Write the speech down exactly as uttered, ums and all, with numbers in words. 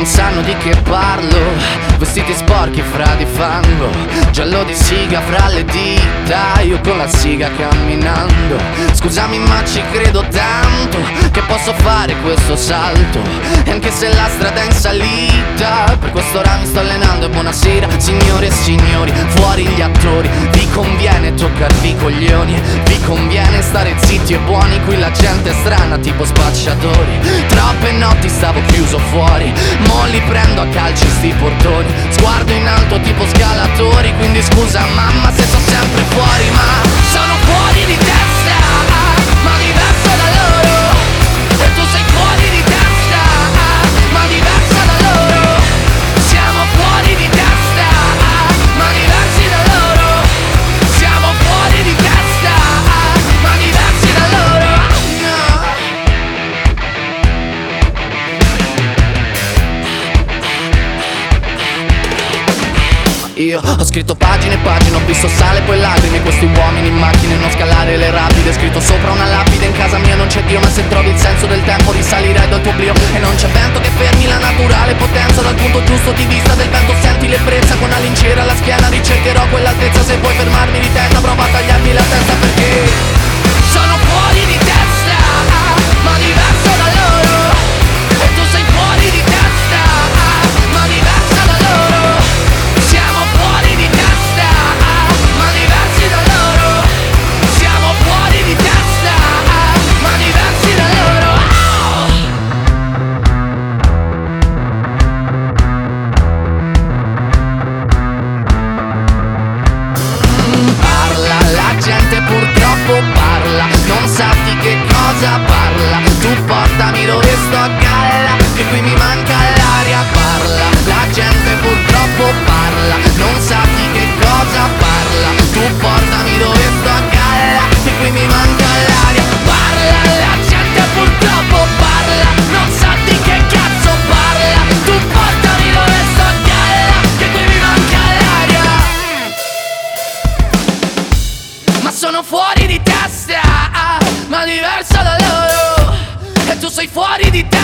sanno di che parlo. Vestiti sporchi fra di fango, giallo di siga fra le dita, io con la siga camminando. Scusami ma ci credo tanto che posso fare questo salto, e anche se la strada è in salita, per quest'ora mi sto allenando. E buonasera signore e signori, fuori gli attori. Vi conviene toccarvi i coglioni, vi conviene stare zitti e buoni. Qui la gente è strana tipo spacciatori. Troppe notti stavo chiuso fuori, mo li prendo a calci sti portoni. Sguardo in alto tipo scalatori, quindi scusa mamma se sto sempre fuori, ma sono fuori di testa, ma diverso da loro. E tu sei fuori di testa, ma diversa da loro. Siamo fuori di testa, ma diversi da loro. Siamo fuori di testa, ma diversi da loro. Io ho scritto pagine e pagine, ho visto sale e poi lacrime. Questi uomini in macchine, non scalare le rapide. Scritto sopra una lapide, in casa mia non c'è Dio. Ma se trovi il senso del tempo risalirai dal tuo oblio. E non c'è vento che fermi la naturale potenza. Dal punto giusto di vista del vento senti l'ebbrezza. Con una lincera alla schiena ricercherò quell'altezza. Se vuoi fermarmi di testa prova a tagliarmi la testa, perché sono fuori di testa, ma diverso da loro. E tu sei fuori di testa, ma diversa da loro. Siamo fuori di testa, ma diversi da loro. Siamo fuori di testa, ma diversi da loro. Mm, parla, la gente purtroppo parla, non sa di che cosa parla. Tu portami dove sto a galla, che qui mi manca l'aria. Parla, la gente purtroppo parla, non sa di che cosa parla. Tu portami dove sto a galla, che qui mi manca l'aria. Parla, la gente purtroppo parla, non sa di che cazzo parla. Tu portami dove sto a galla, che qui mi manca l'aria. Ma sono fuori di testa, ma diversa da loro. E tu sei fuori di testa,